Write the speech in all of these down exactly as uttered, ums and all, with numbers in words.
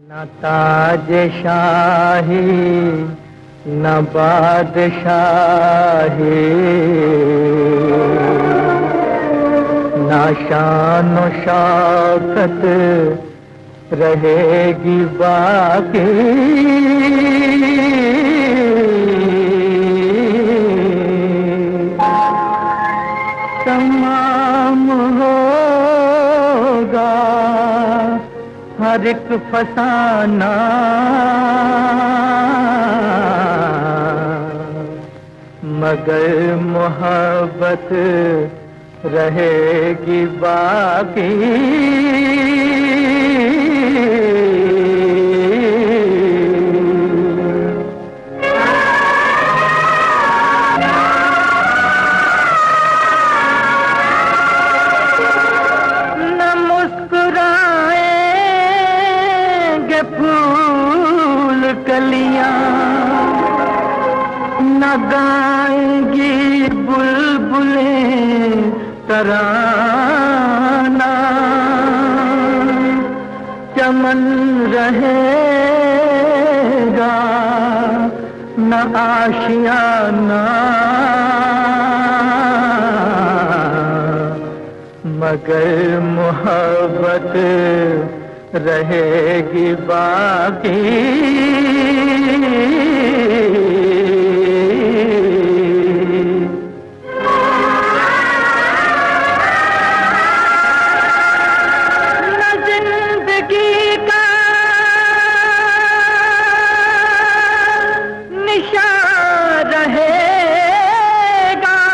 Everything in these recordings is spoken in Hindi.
न ताज शाही न बादशाही, न शान शौकत रहेगी बाकी। तमाम होगा हर एक फसाना, मगर मोहब्बत रहेगी बाकी। फूल कलियां न गाएंगी बुलबुलें तराना, चमन रहेगा न आशियाना, मगर मोहब्बत रहेगी बाकी। न जिंदगी का निशान रहेगा,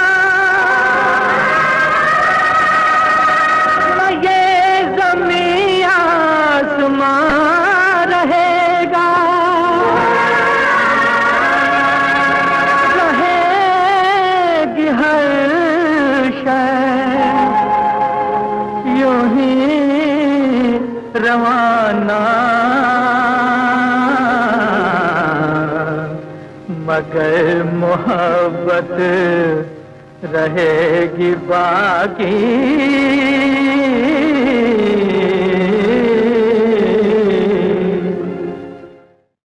न ये ज़मीन आसमां रहेगा, रहेगी हर शय यूं ही रवाना, मगर मोहब्बत रहेगी बाकी।